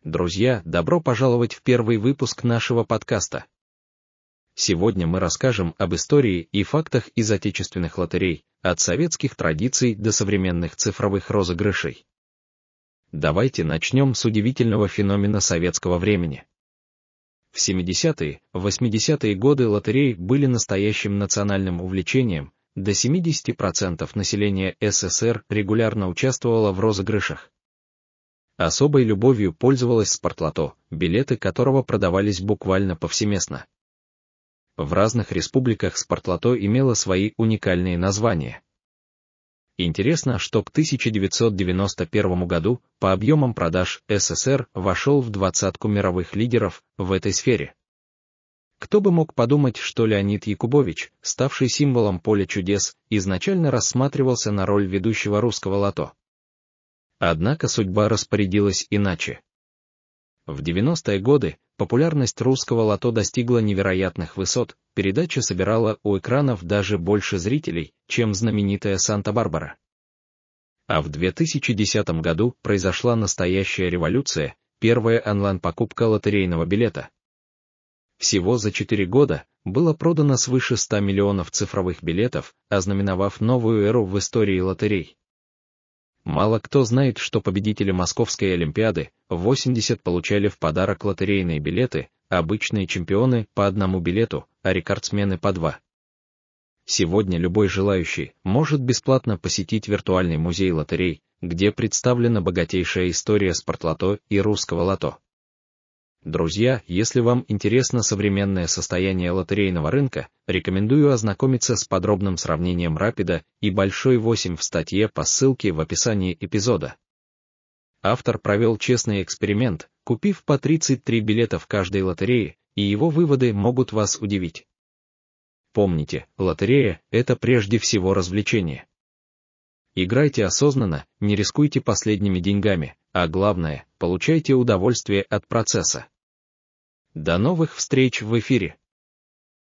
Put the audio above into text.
Друзья, добро пожаловать в первый выпуск нашего подкаста. Сегодня мы расскажем об истории и фактах из отечественных лотерей, от советских традиций до современных цифровых розыгрышей. Давайте начнем с удивительного феномена советского времени. В 70-е, 80-е годы лотереи были настоящим национальным увлечением, до 70% населения СССР регулярно участвовало в розыгрышах. Особой любовью пользовалось спортлото, билеты которого продавались буквально повсеместно. В разных республиках спортлото имело свои уникальные названия. Интересно, что к 1991 году по объемам продаж СССР вошел в двадцатку мировых лидеров в этой сфере. Кто бы мог подумать, что Леонид Якубович, ставший символом поля чудес, изначально рассматривался на роль ведущего русского лото. Однако судьба распорядилась иначе. В 90-е годы популярность русского лото достигла невероятных высот, передача собирала у экранов даже больше зрителей, чем знаменитая Санта-Барбара. А в 2010 году произошла настоящая революция, первая онлайн-покупка лотерейного билета. Всего за 4 года было продано свыше 100 миллионов цифровых билетов, ознаменовав новую эру в истории лотерей. Мало кто знает, что победители Московской Олимпиады в 80 получали в подарок лотерейные билеты, обычные чемпионы по одному билету, а рекордсмены по 2. Сегодня любой желающий может бесплатно посетить виртуальный музей лотерей, где представлена богатейшая история спортлото и русского лото. Друзья, если вам интересно современное состояние лотерейного рынка, рекомендую ознакомиться с подробным сравнением Рапида и Большой 8 в статье по ссылке в описании эпизода. Автор провел честный эксперимент, купив по 33 билета в каждой лотерее, и его выводы могут вас удивить. Помните, лотерея – это прежде всего развлечение. Играйте осознанно, не рискуйте последними деньгами, а главное, получайте удовольствие от процесса. До новых встреч в эфире!